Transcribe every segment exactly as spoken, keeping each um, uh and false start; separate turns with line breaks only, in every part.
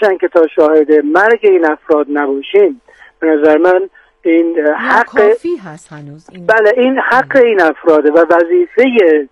هرچند که تا شاهد مرگ این افراد نباشیم، به نظر من این حق
کافی هست هنوز این.
بله این حق این افراده و وظیفه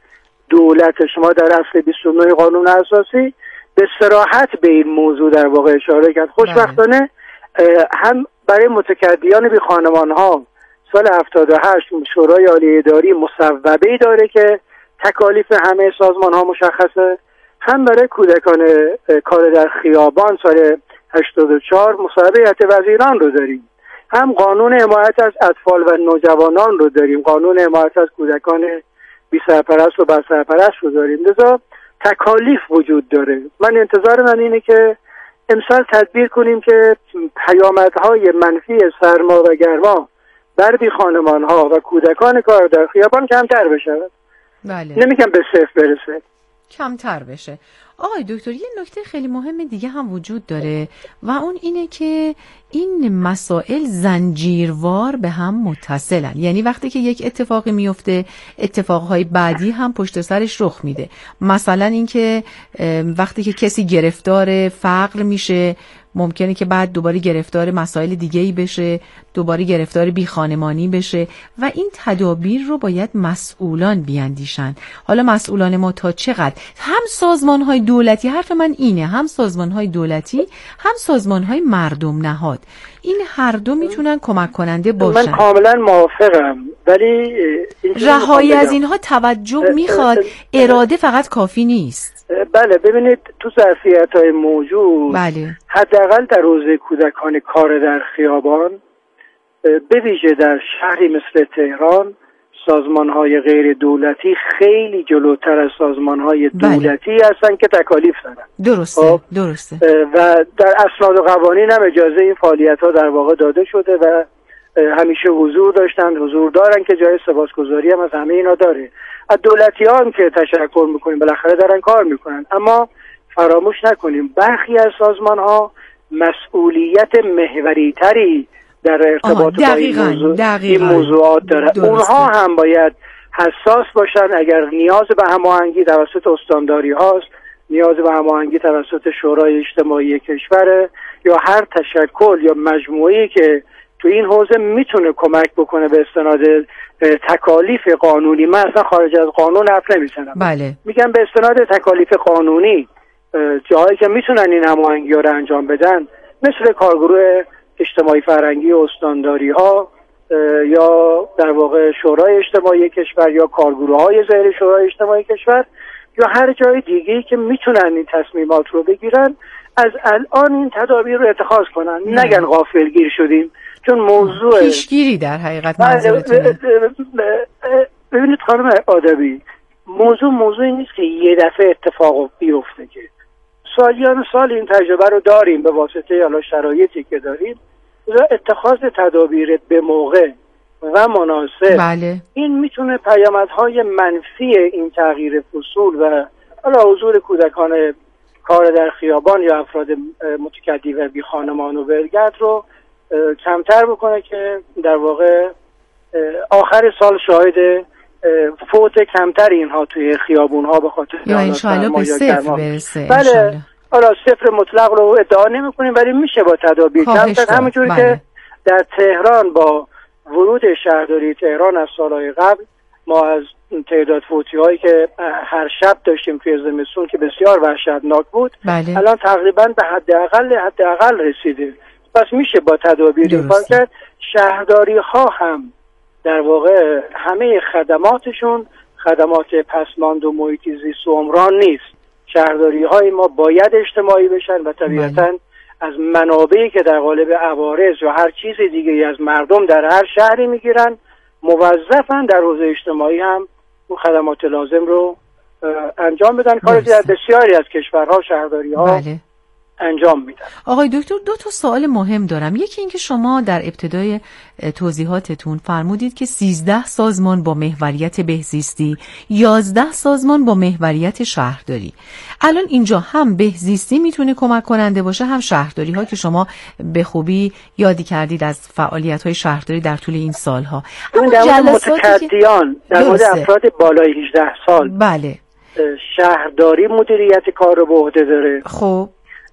دولت. شما در اصل بیست و نه قانون اساسی به صراحت به این موضوع در واقع اشاره کرد. خوشبختانه هم برای متکدیان بی خانمان ها سال هفتاد و هشت شورای عالی اداری مصوبه‌ای داره که تکالیف همه سازمان ها مشخصه، هم برای کودکان کار در خیابان سال هشتاد و چهار مصوبه هیئت وزیران رو داریم، هم قانون حمایت از اطفال و نوجوانان رو داریم، قانون حمایت از کودکان بی سرپرست و بر سرپرست رو داریم. لذا تکالیف وجود داره. من انتظار من اینه که امسال تدبیر کنیم که پیامدهای منفی سرما و گرما بر بی خانمان ها و کودکان کار در خیابان کمتر بشه.
بله.
نمیگم به صفر برسه،
کمتر بشه. آقای دکتر یه نکته خیلی مهم دیگه هم وجود داره و اون اینه که این مسائل زنجیروار به هم متصلن. یعنی وقتی که یک اتفاقی میفته اتفاقهای بعدی هم پشت سرش رخ میده. مثلا اینکه وقتی که کسی گرفتار فقر میشه ممکنه که بعد دوباره گرفتار مسائل دیگه‌ای بشه، دوباره گرفتار بیخانمانی بشه و این تدابیر رو باید مسئولان بیاندیشن. حالا مسئولان ما تا چقدر؟ هم سازمان‌های دولتی، حرف من اینه، هم سازمان‌های دولتی هم سازمان‌های مردم نهاد، این هر دو میتونن کمک کننده باشن.
من کاملا موافقم، ولی
رهایی از اینها توجه میخواد، اراده فقط کافی نیست.
بله ببینید تو ظرفیت‌های موجود،
بله
حداقل در حوزه کودکان کار در خیابان، به ویژه در شهری مثل تهران، سازمان‌های غیر دولتی خیلی جلوتر از سازمان‌های دولتی بله. هستن که تکالیف دارن.
درسته
خب؟
درسته.
و در اسناد و قوانین هم اجازه این فعالیت‌ها در واقع داده شده و همیشه حضور داشتن، حضور دارن که جای سپاسگزاری هم از همه اینا داره. از دولتی ها هم که تشکر میکنیم، بالاخره دارن کار میکنن، اما فراموش نکنیم برخی از سازمان ها مسئولیت محوری تری در ارتباط با این, موضوع، این موضوعات داره. اونها هم باید حساس باشن. اگر نیاز به هماهنگی توسط استانداری هاست، نیاز به هماهنگی توسط شورای اجتماعی کشور یا هر تشکل یا مجموعه‌ای که تو این حوزه میتونه کمک بکنه به استناد تکالیف قانونی. من اصلا خارج از قانون حرف نمیزنم.
بله.
میگم به استناد تکالیف قانونی جاهایی که میتونن این هماهنگی رو انجام بدن، مثل کارگروه اجتماعی فرهنگی استانداری ها یا در واقع شورای اجتماعی کشور یا کارگروه های زیر شورای اجتماعی کشور یا هر جای دیگه‌ای که میتونن این تصمیمات رو بگیرن، از الان این تدابیر رو اتخاذ کنن. نه. نگن غافلگیر شدیم، چون موضوع
پیشگیری در حقیقت منظورتونه.
ببینید خانم آدبی، موضوع موضوعی نیست که یه دفعه اتفاق بیفته، که سالیان سال این تجربه رو داریم به واسطه حالا شرایطی که داریم. اتخاذ تدابیر به موقع و مناسب
بله.
این میتونه پیامدهای منفی این تغییر فصول و حالا حضور کودکان کار در خیابان یا افراد متکدی و بی خانمان و ولگرد رو کمتر بکنه که در واقع آخر سال شاهد فوت کمتر اینها توی خیابون ها به خاطر
یا انشاءالله به صفر برسه.
بله حالا صفر مطلق رو ادعا نمی کنیم، ولی میشه با تدابیر کمتر. همونجوری
بله.
که در تهران با ورود شهرداری تهران از سالهای قبل ما از تعداد فوتی هایی که هر شب داشتیم توی زمستون که بسیار وحشتناک بود،
بله.
الان تقریبا به حداقل حداقل رسیده. پس میشه با تدابیر این کار کرد. شهرداری ها هم در واقع همه خدماتشون خدمات پسماند و محیط زیست و عمران نیست. شهرداری های ما باید اجتماعی بشن و طبیعتاً بله. از منابعی که در قالب عوارض یا هر چیز دیگه از مردم در هر شهری میگیرن، موظفن در حوزه اجتماعی هم اون خدمات لازم رو انجام بدن. کاری در بسیاری از کشورها شهرداری ها
بله.
انجام میدن.
آقای دکتر دو تا سوال مهم دارم. یکی این که شما در ابتدای توضیحاتتون فرمودید که سیزده سازمان با محوریت بهزیستی، یازده سازمان با محوریت شهرداری. الان اینجا هم بهزیستی میتونه کمک کننده باشه، هم شهرداری ها که شما به خوبی یادی کردید از فعالیت های شهرداری در طول این سالها.
اما در مورد متکدیان، در مورد افراد بالای هجده سال،
بله،
شهرداری مدیریت کار رو به عهده داره.
خب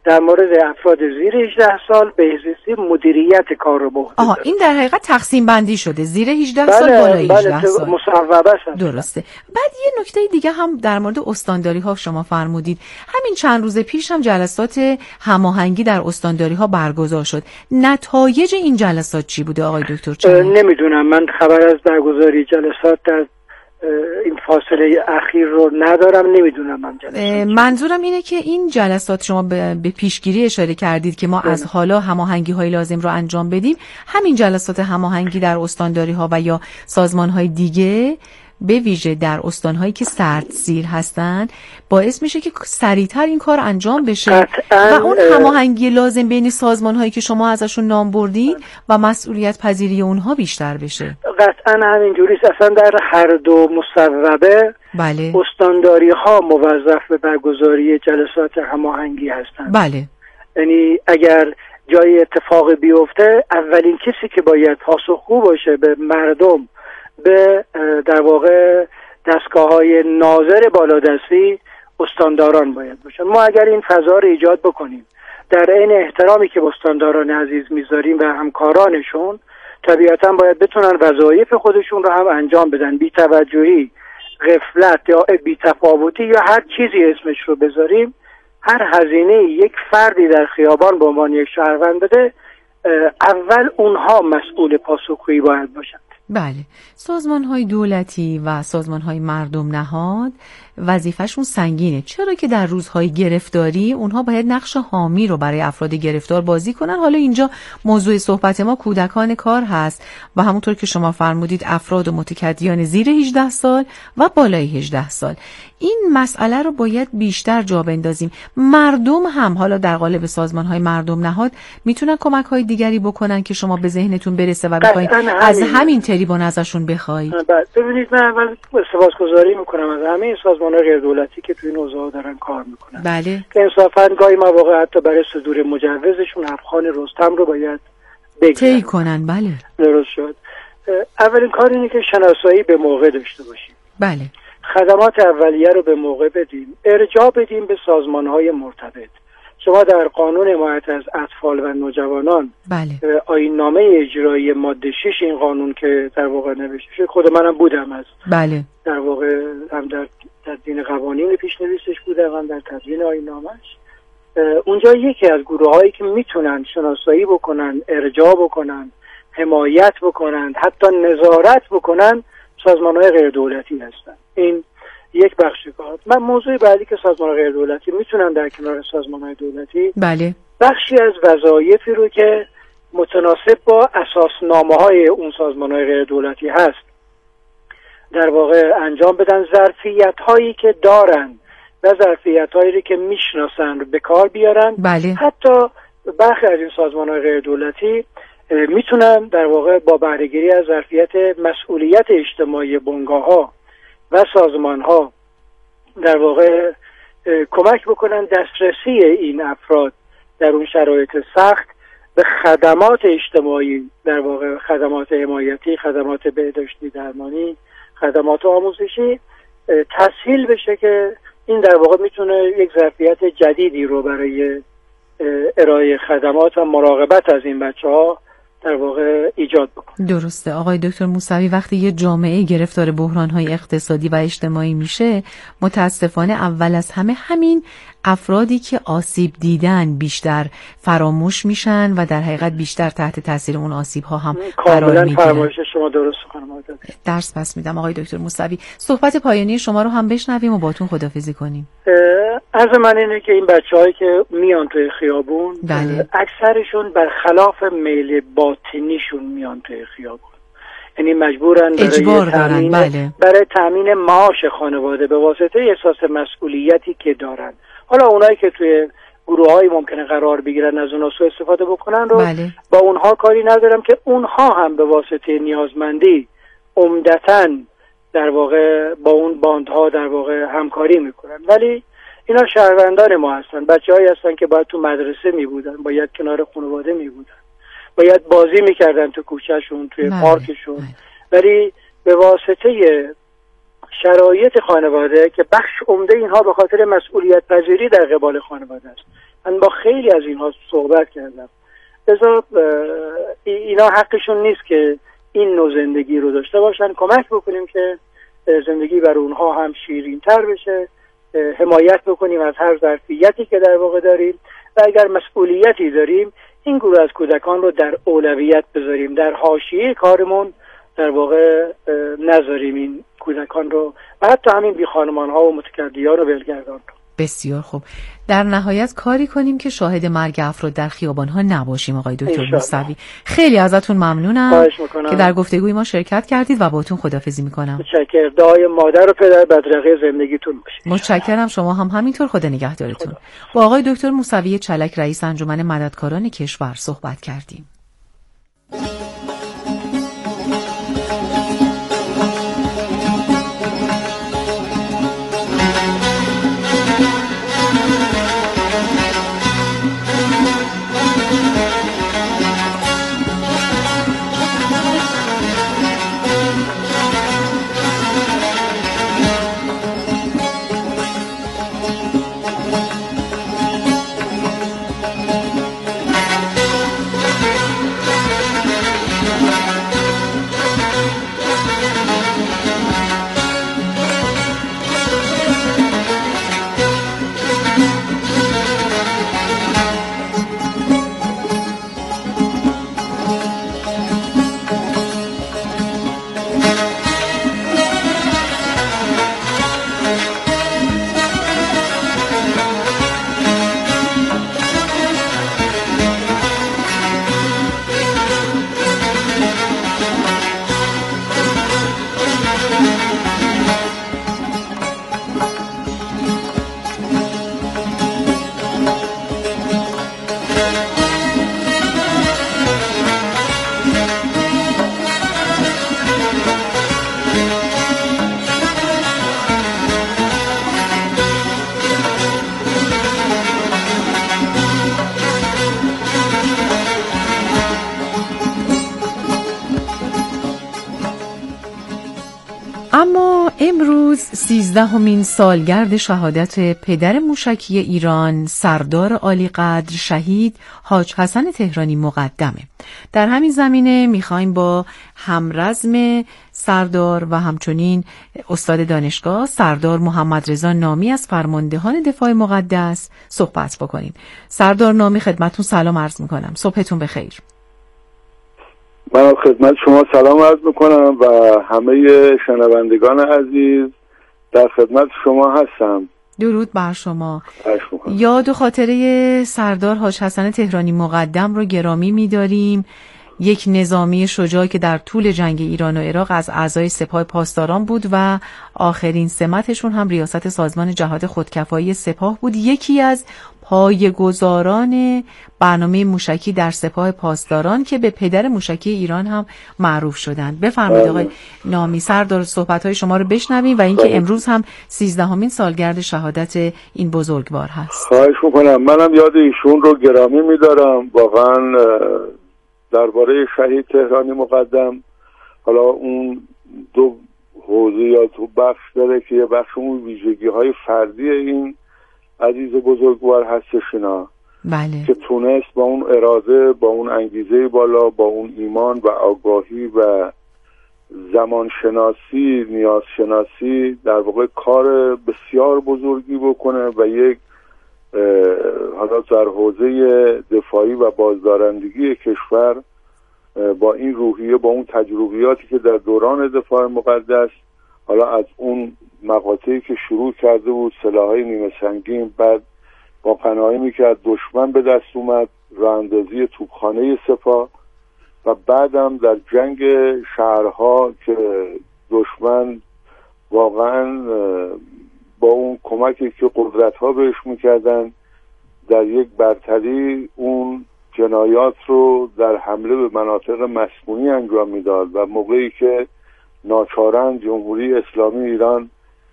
در مورد افراد زیر هجده سال بهزیستی مدیریت کار رو به عهده
آها، این در حقیقت تقسیم بندی شده، زیر هجده سال
بله،
بالای
بله،
هجده سال
مصوبه است.
درسته. بعد یه نکته دیگه هم در مورد استانداری ها شما فرمودید، همین چند روز پیش هم جلسات هماهنگی در استانداری ها برگزار شد. نتایج این جلسات چی بوده آقای دکتر چنگ؟
نمیدونم، من خبر از برگزاری جلسات در این فاصله اخیر رو ندارم، نمیدونم من جلسات.
منظورم اینه که این جلسات شما به پیشگیری اشاره کردید که ما بله. از حالا هماهنگی های لازم رو انجام بدیم. همین جلسات هماهنگی در استانداری ها و یا سازمان های دیگه به ویژه در استان‌هایی که سردسیر هستن باعث میشه که سریعتر این کار انجام بشه و اون هماهنگی لازم بین سازمان‌هایی که شما ازشون نام بردید و مسئولیت پذیری اونها بیشتر بشه.
قطعا همینجوریه. اصلا در هر دو مصوبه
بله.
استانداری‌ها موظف به برگزاری جلسات هماهنگی هستند.
بله.
یعنی اگر جای اتفاق بیفته اولین کسی که باید پاسخگو باشه به مردم، به در واقع دستگاه‌های ناظر بالادستی استانداران باید باشن. ما اگر این فضا رو ایجاد بکنیم در عین احترامی که به استانداران عزیز میذاریم و همکارانشون، طبیعتا باید بتونن وظایف خودشون رو هم انجام بدن. بی توجهی، غفلت یا بی تفاوتی یا هر چیزی اسمش رو بذاریم، هر هزینه یک فردی در خیابان به عنوان یک شهروند بده، اول اونها مسئول پاسخگویی باید باشن.
بله، سازمان‌های دولتی و سازمان‌های مردم نهاد وظیفه‌شون سنگینه، چرا که در روزهای گرفتاری اونها باید نقش حامی رو برای افراد گرفتار بازی کنن. حالا اینجا موضوع صحبت ما کودکان کار هست و همونطور که شما فرمودید افراد و متکدیان زیر هجده سال و بالای هجده سال. این مسئله رو باید بیشتر جا بندازیم. مردم هم حالا در قالب سازمان‌های مردم نهاد میتونن کمک‌های دیگری بکنن که شما به ذهنتون برسه و بخواید از همین تریبون ازشون بخواید.
ببینید، من اول سپاسگزاری میکنم از همه سازمان‌های غیر دولتی که توی این حوزه دارن کار میکنن.
بله.
که انصافاً گاهی مواقع حتی برای صدور مجوزشون افغان رستم رو باید بگیرن.
طی کنن. بله.
درست شد. اولین کار اینه که شناسایی به موقع داشته باشیم.
بله.
خدمات اولیه رو به موقع بدیم، ارجاع بدیم به سازمان‌های مرتبط. شما در قانون حمایت از اطفال و نوجوانان،
بله،
آیین‌نامه اجرایی ماده شش این قانون که در واقع نوشته شد، خود منم بودم از
بله
در واقع هم در تدوین قوانین پیش‌نویسش بودم، هم در تدوین آیین‌نامه‌اش. اونجا یکی از گروه‌هایی که میتونن شناسایی بکنن، ارجاع بکنن، حمایت بکنن، حتی نظارت بکنن، سازمان‌های غیر دولتی هستن. این یک بخش کار. من موضوع بعدی که سازمان‌های غیر دولتی میتونن در کنار سازمان‌های دولتی
بله
بخشی از وظایفی رو که متناسب با اساسنامه‌های اون سازمان‌های غیر دولتی هست در واقع انجام بدن، ظرفیت‌هایی که دارن و ظرفیت‌هایی رو که میشناسن رو به کار بیارن.
بله.
حتی برخی از این سازمان‌های غیر دولتی میتونن در واقع با بهره‌گیری از ظرفیت مسئولیت اجتماعی بنگاه‌ها و سازمان‌ها در واقع کمک بکنن دسترسی این افراد در اون شرایط سخت به خدمات اجتماعی، در واقع خدمات حمایتی، خدمات بهداشتی درمانی، خدمات آموزشی تسهیل بشه که این در واقع میتونه یک ظرفیت جدیدی رو برای ارائه خدمات و مراقبت از این بچه‌ها در واقع ایجاد بکنه.
درسته. آقای دکتر موسوی، وقتی یه جامعه گرفتار بحران‌های اقتصادی و اجتماعی میشه، متاسفانه اول از همه همین افرادی که آسیب دیدن بیشتر فراموش میشن و در حقیقت بیشتر تحت تاثیر اون آسیب‌ها هم قرار میگیرن.
فرمایش شما درست خانم آزاده.
درس پس میدم آقای دکتر موسوی. صحبت پایانی شما رو هم بشنویم و باتون خداحافظی کنیم.
از من اینه که این بچه‌هایی که میان توی خیابون،
بله،
اکثرشون برخلاف میل باطنیشون میان توی خیابون، یعنی مجبورن برای تامین
بله.
برای تامین معاش خانواده به واسطه احساس مسئولیتی که دارن. حالا اونایی که توی گروه‌های ممکنه قرار بگیرن از اونها سوء استفاده بکنن رو
بله.
با اونها کاری ندارم که اونها هم به واسطه نیازمندی عمدتاً در واقع با اون باندها در واقع همکاری میکنن، ولی اینا شهروندان ما هستن، بچه‌هایی هستن که باید تو مدرسه میبودن، باید کنار خانواده میبودن، باید بازی میکردن تو کوچه‌شون، توی
بله.
پارکشون،
بله.
ولی به واسطه شرایط خانواده که بخش عمده اینها به خاطر مسئولیت پذیری در قبال خانواده است، من با خیلی از اینها صحبت کردم. لذا اینا حقشون نیست که این نوع زندگی رو داشته باشن. کمک بکنیم که زندگی برای اونها هم شیرین تر بشه، حمایت بکنیم از هر ظرفیتی که در واقع داریم و اگر مسئولیتی داریم این گروه از کودکان رو در اولویت بذاریم، در حاشیه کارمون در واقع نذاریم این کودکان رو و حتی همین بی خانمان ها و متکدیان و ولگردان رو.
بسیار خوب. در نهایت کاری کنیم که شاهد مرگ افراد در خیابان ها نباشیم. آقای دکتر موسوی خیلی ازتون ممنونم که در گفتگوی ما شرکت کردید و باهاتون خداحافظی میکنم.
متشکرم. دعای مادر و پدر بدرقه زندگیتون باشه.
متشکرم. شما هم همینطور. خدا نگهدارتون. با آقای دکتر موسوی چلک رئیس انجمن مددکاران کشور صحبت کردیم. اما امروز سیزدهمین سالگرد شهادت پدر موشکی ایران سردار عالیقدر شهید حاج حسن تهرانی مقدمه. در همین زمینه میخوایم با همرزم سردار و همچنین استاد دانشگاه سردار محمد رضا نامی از فرماندهان دفاع مقدس صحبت بکنیم. سردار نامی خدمتون سلام عرض میکنم. صبحتون بخیر.
من خدمت شما سلام عرض میکنم و همه شنوندگان عزیز در خدمت شما هستم.
درود بر شما. یاد و خاطره سردار حاج حسن تهرانی مقدم رو گرامی می‌داریم. یک نظامی شجاع که در طول جنگ ایران و عراق از اعضای سپاه پاسداران بود و آخرین سمتشون هم ریاست سازمان جهاد خودکفایی سپاه بود. یکی از پایه‌گذاران برنامه موشکی در سپاه پاسداران که به پدر موشکی ایران هم معروف شدند. بفرمایید آقای نامی. سردار صحبت‌های شما رو بشنویم و اینکه امروز هم سیزدهمین سالگرد شهادت این بزرگوار هست.
خواهش می‌کنم. منم یاد ایشون رو گرامی می‌دارم. واقعاً درباره شهید تهرانی مقدم حالا اون دو حوزه یا تو بخش داره که یه بخش اون ویژگی‌های فردی این عزیز بزرگوار هستش اینا
بله.
که تونست با اون اراده، با اون انگیزه بالا، با اون ایمان و آگاهی و زمان شناسی، نیاز شناسی در واقع کار بسیار بزرگی بکنه و یک حالا در حوزه دفاعی و بازدارندگی کشور با این روحیه، با اون تجربیاتی که در دوران دفاع مقدس حالا از اون مقاطعی که شروع کرده بود، سلاح‌های نیمه سنگین، بعد با قناعی که از دشمن به دست اومد، راه اندازی توپخانه سپاه و بعدم در جنگ شهرها که دشمن واقعا با اون کمکی که قدرت‌ها بهش میکردن در یک برتری اون جنایات رو در حمله به مناطق مسکونی انجام میداد و موقعی که ناچارن جمهوری اسلامی ایران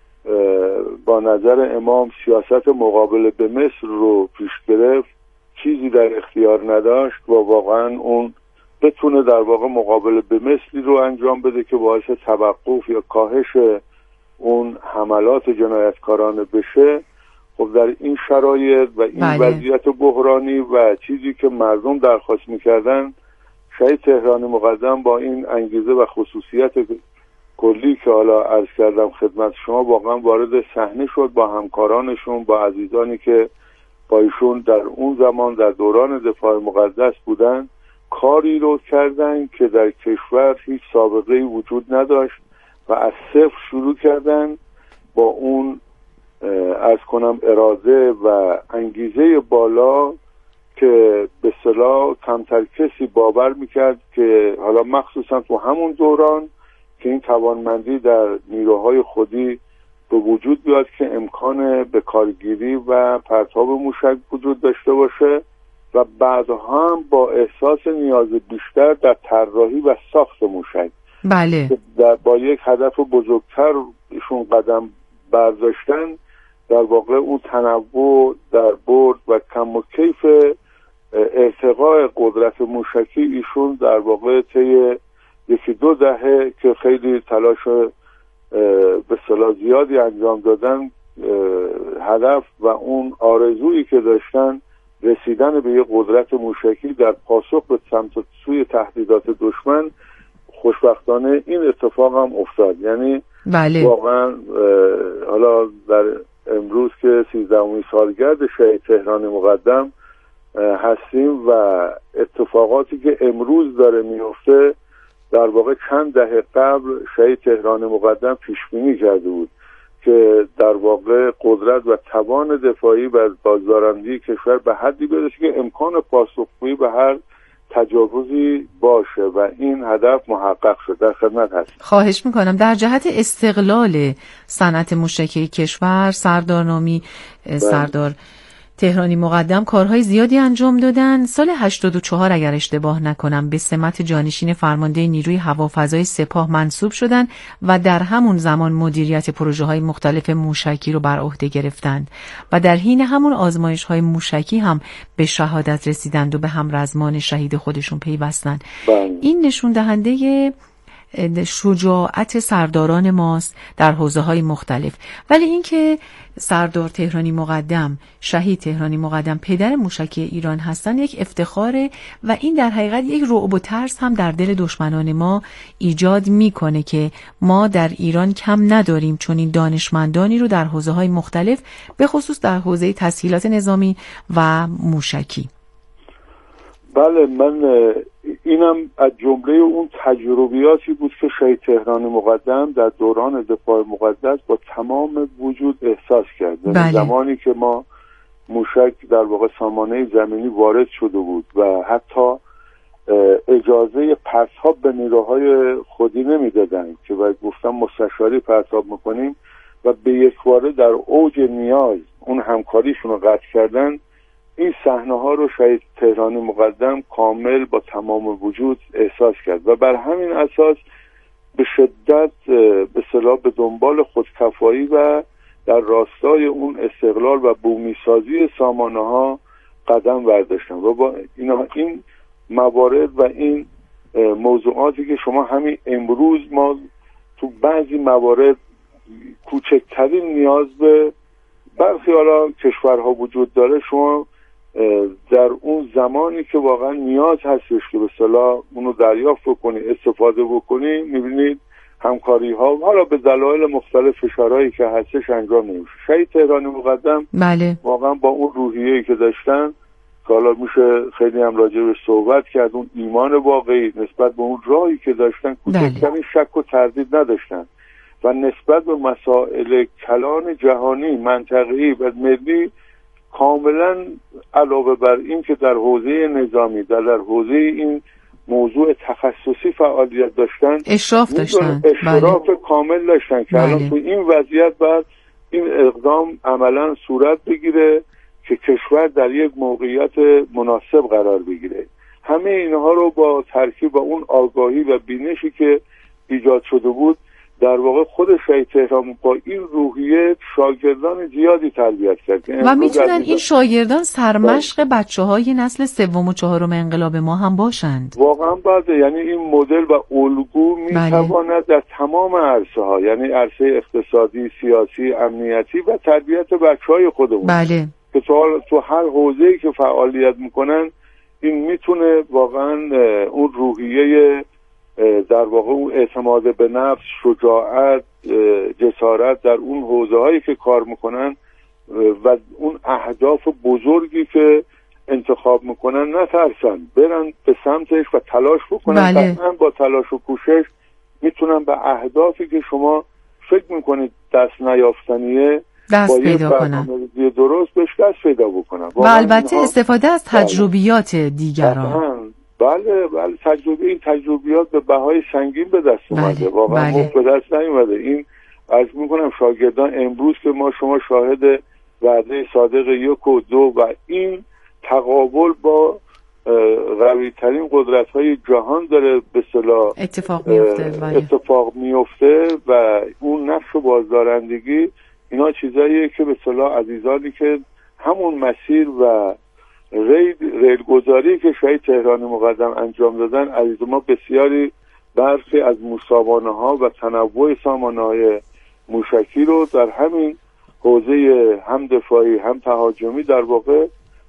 با نظر امام سیاست مقابله به مصر رو پیش گرفت، چیزی در اختیار نداشت و واقعا اون بتونه در واقع مقابله به مصری رو انجام بده که باعث توقف یا کاهش اون حملات جنایتکارانه بشه. خب در این شرایط و این بله. وضعیت بحرانی و چیزی که مردم درخواست میکردن، شهید تهرانی مقدم با این انگیزه و خصوصیت کلی که حالا عرض کردم خدمت شما واقعا وارد صحنه شد با همکارانشون، با عزیزانی که با ایشون در اون زمان در دوران دفاع مقدس بودن، کاری رو کردن که در کشور هیچ سابقه‌ای وجود نداشت و از صفر شروع کردن با اون عرض کنم اراده و انگیزه بالا که به اصطلاح کمتر کسی باور میکرد که حالا مخصوصا تو همون دوران که این توانمندی در نیروهای خودی به وجود بیاد که امکان به کارگیری و پرتاب موشک وجود داشته باشه و بعدها هم با احساس نیاز بیشتر در طراحی و ساخت موشک
بله
در با یک هدف بزرگتر ایشون قدم برداشتن، در واقع اون تنوع در برد و کم و کیف ارتقاء قدرت موشکی ایشون در واقع طی یکی دو دهه که خیلی تلاش به اصطلاح زیادی انجام دادن، هدف و اون آرزویی که داشتن رسیدن به یک قدرت موشکی در پاسخ به سمت سوی تهدیدات دشمن، خوشبختانه این اتفاق هم افتاد. یعنی
بله.
واقعا حالا در امروز که سیزدهمین سالگرد شهید تهرانی مقدم هستیم و اتفاقاتی که امروز داره میفته در واقع چند دهه قبل شهید تهرانی مقدم پیش بینی کرده بود که در واقع قدرت و توان دفاعی و بازدارندگی کشور به حدی برسه که امکان پاسخگویی به هر تجاوزی باشه و این هدف محقق شد. در خدمت هست.
خواهش میکنم. در جهت استقلال صنعت موشکی کشور سردار نامی سردار تهرانی مقدم کارهای زیادی انجام دادن. سال هشتاد و چهار اگر اشتباه نکنم به سمت جانشین فرمانده نیروی هوافضای سپاه منصوب شدند و در همون زمان مدیریت پروژه‌های مختلف موشکی رو بر عهده گرفتند و در حین همون آزمایش‌های موشکی هم به شهادت رسیدند و به همرزمان شهید خودشون پیوستند. این نشون دهنده شجاعت سرداران ماست در حوزه‌های مختلف. ولی اینکه سردار تهرانی مقدم، شهید تهرانی مقدم پدر موشکی ایران هستن یک افتخاره و این در حقیقت یک رعب و ترس هم در دل دشمنان ما ایجاد میکنه که ما در ایران کم نداریم چون این دانشمندانی رو در حوزه‌های مختلف به خصوص در حوزه تسهیلات نظامی و موشکی.
بله، من اینم از جمله اون تجربیاتی بود که شهید تهرانی مقدم در دوران دفاع مقدس با تمام وجود احساس کرد.
بله.
زمانی که ما موشک در واقع سامانه زمینی وارد شده بود و حتی اجازه پرتاب به نیروهای خودی نمیدادن که باید گفتم مستشاری پرتاب میکنیم و به یک باره در اوج نیاز اون همکاریشون رو قطع کردن. این صحنه ها رو شهید تهرانی مقدم کامل با تمام وجود احساس کرد و بر همین اساس به شدت به اصطلاح به دنبال خودکفایی و در راستای اون استقلال و بومیسازی سامانه ها قدم برداشتن و با اینا این موارد و این موضوعاتی که شما همین امروز ما تو بعضی موارد کوچکترین نیاز به برخی حالا کشورها وجود داره، شما در اون زمانی که واقعا نیاز هستش که به اصطلاح اونو دریافت بکنی استفاده بکنی میبینید همکاری ها حالا به دلایل مختلف فشارهایی که هستش انجام نمیشه. شهید تهرانی مقدم
بله.
واقعا با اون روحیه‌ای که داشتن که حالا میشه خیلی هم راجع بهش صحبت کرد، اون ایمان واقعی نسبت به اون راهی که داشتن کوچکترین شک و تردید نداشتن و نسبت به مسائل کلان جهانی منطقه‌ای و ملی کاملا علاوه بر این که در حوزه نظامی در, در حوزه این موضوع تخصصی فعالیت داشتن،
اشراف داشتن،
اشراف
بله.
کامل داشتن که الان تو این وضعیت بعد این اقدام عملا صورت بگیره که کشور در یک موقعیت مناسب قرار بگیره. همه اینها رو با ترکیب با اون آگاهی و بینشی که ایجاد شده بود در واقع خود شهید تهران با این روحیه شاگردان زیادی تربیت کرد
و میتونن این شاگردان سرمشق بچه های نسل سوم و چهارم انقلاب ما هم باشند.
واقعا بله، یعنی این مدل و الگو میتواند در تمام عرصه ها، یعنی عرصه اقتصادی، سیاسی، امنیتی و تربیت بچه های خودمون،
بله،
که تو, تو هر حوزه‌ای که فعالیت میکنن این میتونه واقعا اون روحیه در واقع اون اعتماد به نفس، شجاعت، جسارت در اون حوزه هایی که کار میکنن و اون اهداف بزرگی که انتخاب میکنن نترسن، برن به سمتش و تلاش بکنن.
بله.
قطعاً با تلاش و کوشش میتونن به اهدافی که شما فکر میکنید دست نیافتنیه
دست پیدا کنن،
درست بهش دست پیدا بکنن
و البته استفاده از تجربیات دیگران.
بله بله تجربه این تجربیات به بهای سنگین به دست اومده، واقعا
بله.
به دست نیومده. این عرض میکنم شاگردان امروز که ما شما شاهد وعده صادق یک و دو و این تقابل با قوی ترین قدرت های جهان داره به اصطلاح
اتفاق میفته بله.
اتفاق میفته و اون نقش بازدارندگی، اینا چیزاییه که به اصطلاح عزیزانی که همون مسیر و ریل ریلگذاری که شهید تهرانی مقدم انجام دادن، عزیز ما بسیاری برخی از موسابانه ها و تنوع سامانه های موشکی رو در همین حوزه هم دفاعی هم تهاجمی در واقع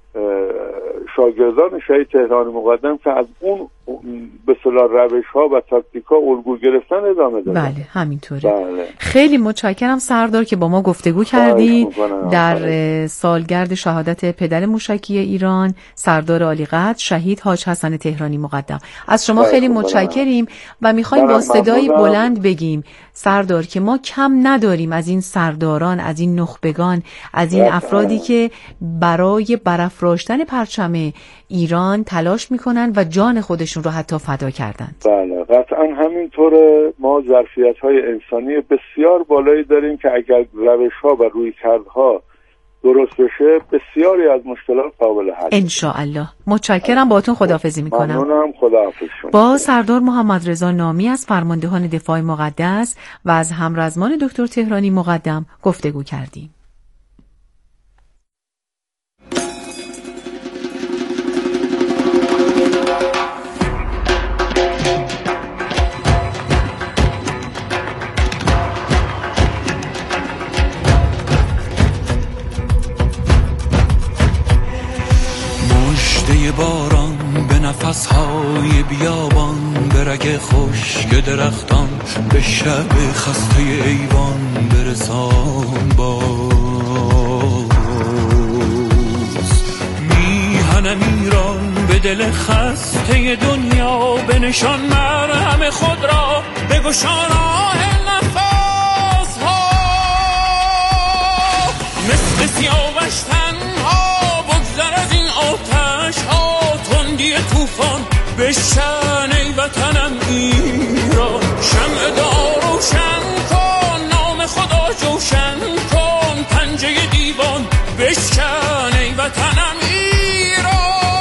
شاگردان شهید تهرانی مقدم که از اون به اصطلاح روش ها و تاکتیک ها الگو گرفتن ادامه دادن.
بله همینطوره.
بله.
خیلی متشکرم سردار که با ما گفتگو کردی در سالگرد شهادت پدر موشکی ایران سردار عالیقدر شهید حاج حسن تهرانی مقدم. از شما خیلی متشکریم و میخوایم با صدای بلند بگیم سردار که ما کم نداریم از این سرداران، از این نخبگان، از این افرادی که برای برافراشتن پرچم ایران تلاش میکنن و جان خودشون رو حتی فدا کردند.
بله قطعا همینطوره. ما ظرفیت‌های انسانی بسیار بالایی داریم که اگر روش‌ها و رویکردها درست بشه بسیاری از مشکلات قابل حل.
ان شاء الله. متشکرم، باهاتون خداحافظی میکنم.
ممنونم، خداحافظ شما.
با سردار محمد رضا نامی از فرماندهان دفاع مقدس و از همرزمان دکتر تهرانی مقدم گفتگو کردیم.
باران به نفسهای بیابان، به رگ خشک درختان، به شب خسته ایوان برسان باز. میهنم ایران به دل خسته دنیا، به نشان مرهم خود را بگشان آه نفس ها، مثل سیاوش تنها بگذر از این آتش ها، تندی توفان بشکن ای وطنم ایران. شمع دار روشن کن، نام خدا جوشن کن، پنجه دیوان بشکن ای وطنم ایران.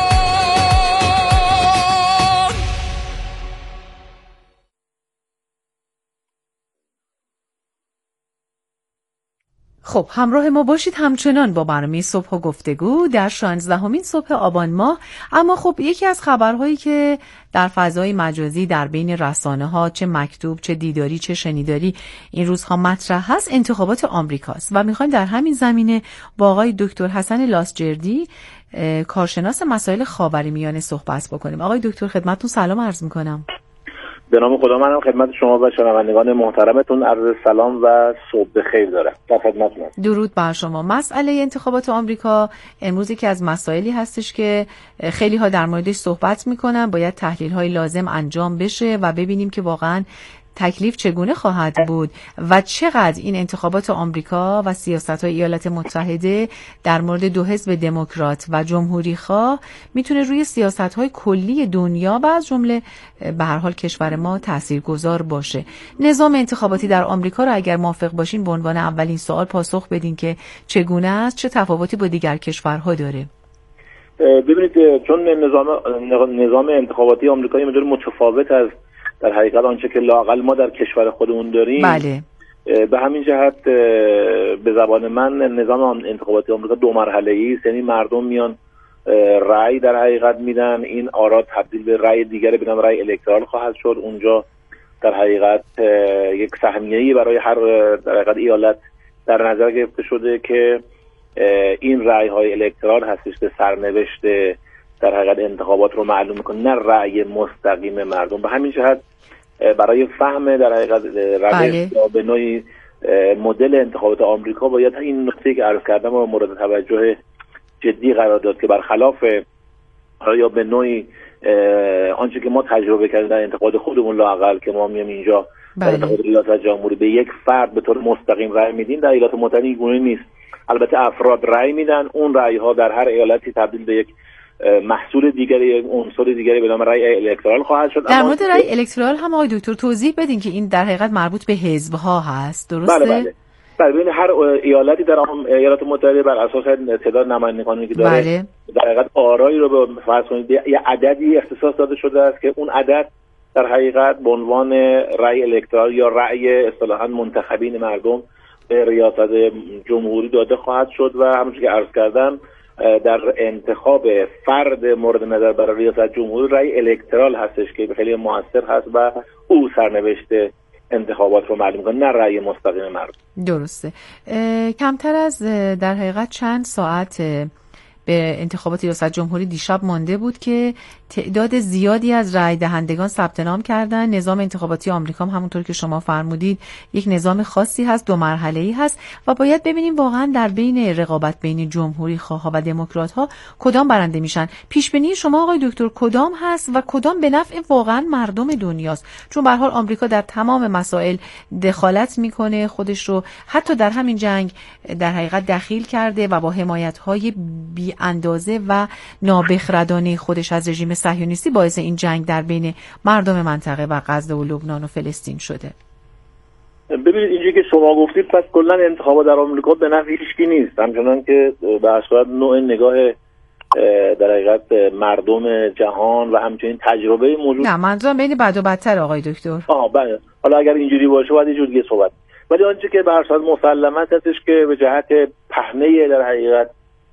خب همراه ما باشید همچنان با برنامه صبح و گفتگو در شانزدهمین صبح آبان ماه. اما خب یکی از خبرهایی که در فضای مجازی در بین رسانه ها چه مکتوب چه دیداری چه شنیداری این روزها مطرح هست انتخابات آمریکاست و میخوایم در همین زمینه با آقای دکتر حسن لاسجردی کارشناس مسائل خاورمیانه صحبت بکنیم. آقای دکتر خدمتتون سلام عرض میکنم.
به نام خدا منم خدمت شما و شنوندگان محترمتون عرض سلام و صبح بخیر دارم. در خدمتتونم.
درود بر شما. مسئله انتخابات آمریکا امروز یکی از مسائلی هستش که خیلی ها در موردش صحبت میکنن. باید تحلیل های لازم انجام بشه و ببینیم که واقعا تکلیف چگونه خواهد بود و چقدر این انتخابات آمریکا و سیاست‌های ایالات متحده در مورد دو حزب دموکرات و جمهوری خواه میتونه روی سیاست‌های کلی دنیا و از جمله به هر حال کشور ما تاثیرگذار باشه. نظام انتخاباتی در آمریکا رو اگر موافق باشین به عنوان اولین سوال پاسخ بدین که چگونه است، چه تفاوتی با دیگر کشورها داره؟
ببینید چون نظام نظام انتخاباتی آمریکا یه مقدار متفاوت از در حقیقت آنچه که لااقل ما در کشور خودمون داریم.
بله.
به همین جهت به زبان من نظام انتخاباتی آمریکا دو مرحله‌ای است، یعنی مردم میان رأی در حقیقت میدن، این آرا تبدیل به رأی دیگری به نام رأی الکترال خواهد شد. اونجا در حقیقت یک سهمیه‌ای برای هر در حقیقت ایالت در نظر گرفته شده که این رأی‌های الکترال هستش که سرنوشت در حقیقت انتخابات رو معلوم میکنه، نه رأی مستقیم مردم. به همین جهت برای فهم در حقیقت روش یا به نوعی مدل انتخابات آمریکا باید این نکته که عرض کردم رو مورد توجه جدی قرار داد که برخلاف یا به نوعی آنچه که ما تجربه کردیم در انتخابات خودمون لااقل که ما میام اینجا در انتخابات ریاست جمهوری به یک فرد به طور مستقیم رأی میدیم، در ایالات متحده این گونه نیست. البته افراد رأی میدن، اون رأی ها در هر ایالتی تبدیل به یک محصول دیگری یا عنصر دیگری به نام رأی الکترال خواهد شد.
در مورد رأی الکترال هم آقای دکتر توضیح بدین که این در حقیقت مربوط به حزب ها هست، درسته؟
بله بله. ببین هر ایالتی در ایالات متحده بر اساس تعداد نمایندگانی که داره
بله.
در حقیقت آرایی رو به فرض کنید یه عددی اختصاص داده شده است که اون عدد در حقیقت به عنوان رأی الکترال یا رأی اصطلاحاً منتخبین مردم به ریاست جمهوری داده خواهد شد و همونجوری که عرض کردم در انتخاب فرد مورد نظر برای ریاست جمهوری رأی الکترال هستش که خیلی موثر هست و او سرنوشت انتخابات رو معلوم کنه، نه رأی مستقیم مردم.
درسته. کمتر از در حقیقت چند ساعت به انتخابات ریاست جمهوری دیشب مانده بود که تعداد زیادی از رای دهندگان ثبت نام کردن. نظام انتخاباتی آمریکا هم همونطور که شما فرمودید یک نظام خاصی هست، دو مرحله‌ای هست و باید ببینیم واقعا در بین رقابت بین جمهوری خواها و دموکرات ها کدام برنده میشن. پیش بینی شما آقای دکتر کدام هست و کدام به نفع واقعا مردم دنیاست؟ چون به هر حال آمریکا در تمام مسائل دخالت میکنه، خودش رو حتی در همین جنگ در حقیقت دخیل کرده و با حمایت‌های بی اندازه و نابخردانه خودش از رژیم صهیونیستی باعث این جنگ در بین مردم منطقه و غزه و لبنان و فلسطین شده.
ببینید اینجوری که شما گفتید پس کلا انتخابات در آمریکا به نفع هیچکی نیست، همچنان که به اصالت نوع نگاه در حقیقت مردم جهان و همچنین تجربه موجود.
نه منظورم بین بد و بدتر آقای دکتر.
آها بله، حالا اگر اینجوری باشه باید یه جور دیگه صحبت. ولی آنچه که به اصالت مسلمت هستش که به جهت پهنه در حقیقت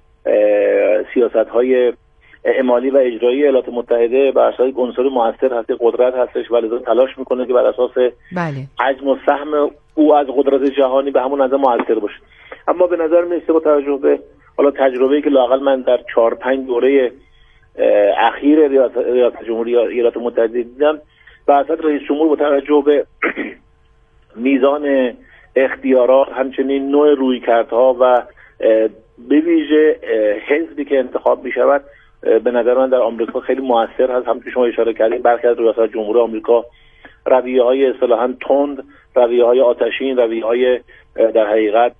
سیاست‌های اعمالی و اجرایی ایالات متحده بر اساس عنصر موثر هست، قدرت هستش و لذا تلاش میکنه که بر اساس
بله.
حجم و سهم او از قدرت جهانی به همون اندازه موثر باشه. اما به نظر میاد با توجه به حالا تجربه‌ای که لااقل من در چهار پنج دوره اخیر ریاست جمهوری ایالات متحده دیدم، بر اساس رئیس جمهور با توجه به میزان اختیارات، همچنین نوع رویکردها و به ویژه حزبی که انتخاب می شود، به نظر من در آمریکا خیلی موثر هست. همونطور که شما اشاره کردید برخی از ریاست جمهوری آمریکا رویه های اصطلاحاً تند، رویه های آتشین، رویه های در حقیقت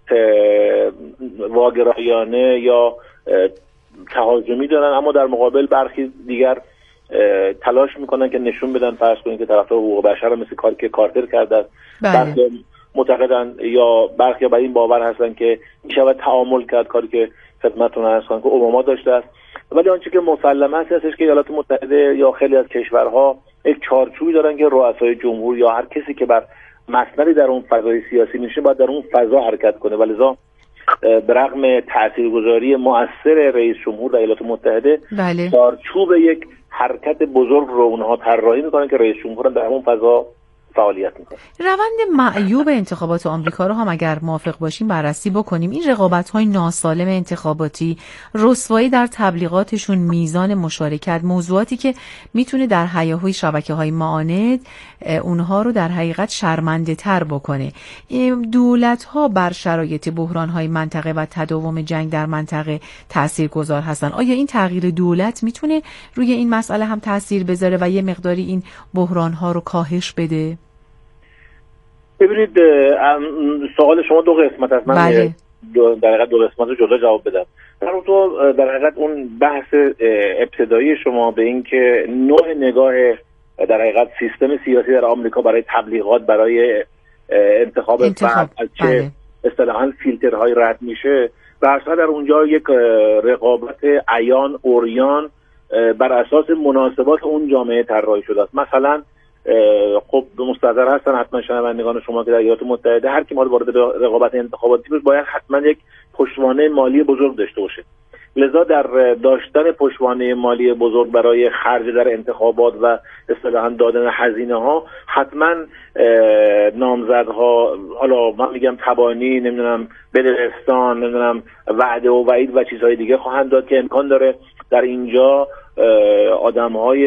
واگرایانه یا تهاجمی دارن، اما در مقابل برخی دیگر تلاش میکنن که نشون بدن فرض کنید که طرفدار حقوق بشر مثل کاری که کارتر کرده.
بله.
معتقدن یا برخی بر این باور هستن که میشود تعامل کرد، کاری که خدمتتون عرض کنم که اوباما داشته است. ولی آنچه که مسلمه است هستش که ایالات متحده یا خیلی از کشورها یک چارچوبی دارن که رؤسای جمهور یا هر کسی که بر مسندی در اون فضای سیاسی میشه باید در اون فضا حرکت کنه. ولذا به رغم تاثیرگذاری مؤثر رئیس جمهور در ایالات متحده،
بله.
چارچوب یک حرکت بزرگ رو اونها طراحی میکنن که رئیس جمهور در همون فضا فعالیت میکنه.
روند معیوب انتخابات آمریکا رو هم اگر موافق باشیم بررسی بکنیم. این رقابت‌های ناسالم انتخاباتی، رسوایی در تبلیغاتشون، میزان مشارکت، موضوعاتی که میتونه در هیاهوی شبکه‌های معاند اونها رو در حقیقت شرمنده‌تر بکنه. دولت‌ها بر شرایط بحران‌های منطقه و تداوم جنگ در منطقه تاثیرگذار هستن. آیا این تغییر دولت میتونه روی این مسئله هم تاثیر بذاره و یه مقداری این بحران‌ها رو کاهش بده؟
ببینید سوال شما دو قسمت است. من
بله.
در حقیقت دو قسمت رو جدا جواب بدم. در اون تو در حقیقت اون بحث ابتدایی شما به این که نوع نگاه در حقیقت سیستم سیاسی در آمریکا برای تبلیغات، برای انتخاب, انتخاب. فرد از چه بله. اصطلاحاً فیلترهای رد میشه، برصد در اونجا یک رقابت عیان اوریان بر اساس مناسبات اون جامعه طراحی شده است. مثلا خب مستحضر هستن حتما شنوندگان شما که در ایالات متحده هر کی ما وارد رقابت انتخاباتی بشه باید حتما یک پشتوانه مالی بزرگ داشته باشه. لذا در داشتن پشتوانه مالی بزرگ برای خرج در انتخابات و اصطلاحاً دادن هزینه ها حتما نامزدها، حالا من میگم تبانی، نمیدونم بدرستان، نمیدونم وعده و وعید و چیزهای دیگه خواهند داد که امکان داره در اینجا آدم‌های